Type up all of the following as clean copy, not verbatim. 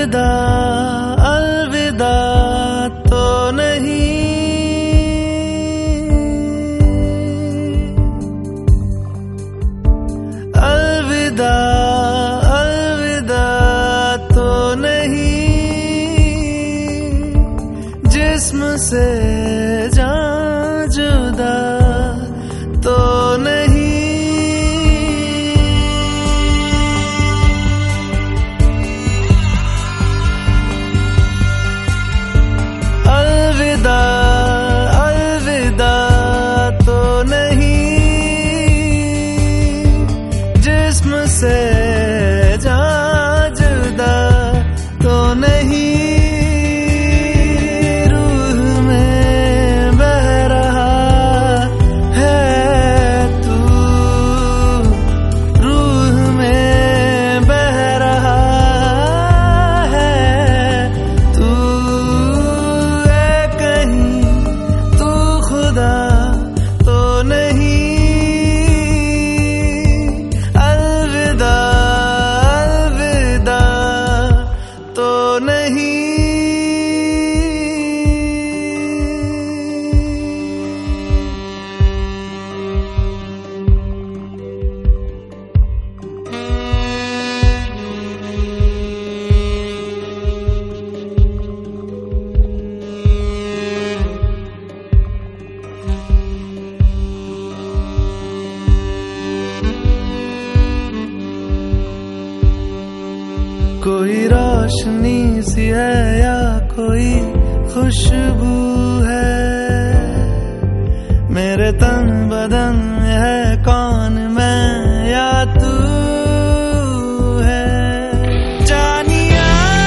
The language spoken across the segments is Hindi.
अलविदा अलविदा तो नहीं, अलविदा अलविदा तो नहीं, जिस्म से जान जुदा तो नहीं। अलविदा अलविदा तो नहीं, जिस्म से जान जुदा तो नहीं। कोई रोशनी सी है या कोई खुशबू है, मेरे तन बदन में है कौन मैं या तू है। जानिया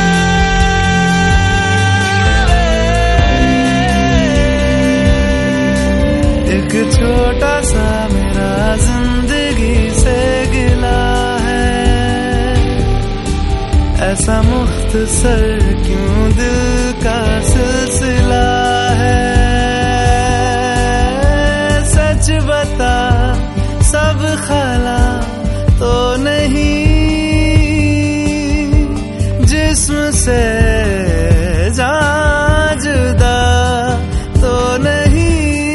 एक छोटा सा मेरा जिंदगी से गिला है, ऐसा मुख्तसर क्यों दिल का सिलसिला है। सच बता सब खला तो नहीं, जिस्म से जान जुदा तो नहीं।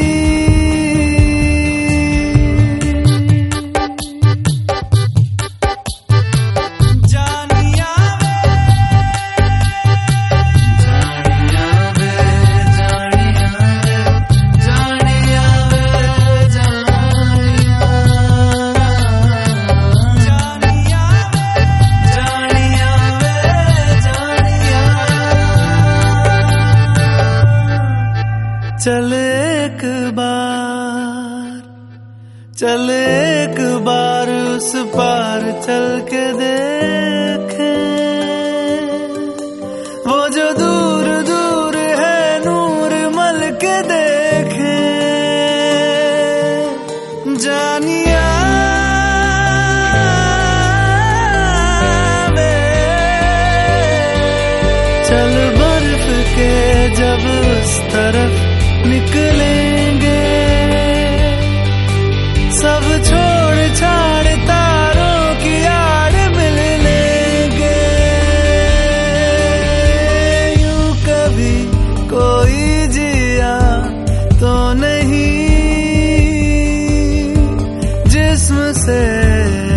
चल एक बार उस पार चल के देखें, वो जो दूर दूर है नूर मल के देखें। जानिया चल बर्फ के जब उस तरफ निकलेंगे, सब छोड़ छाड़ तारों की आड़ मिल लेंगे। यूं कभी कोई जिया तो नहीं, जिस्म से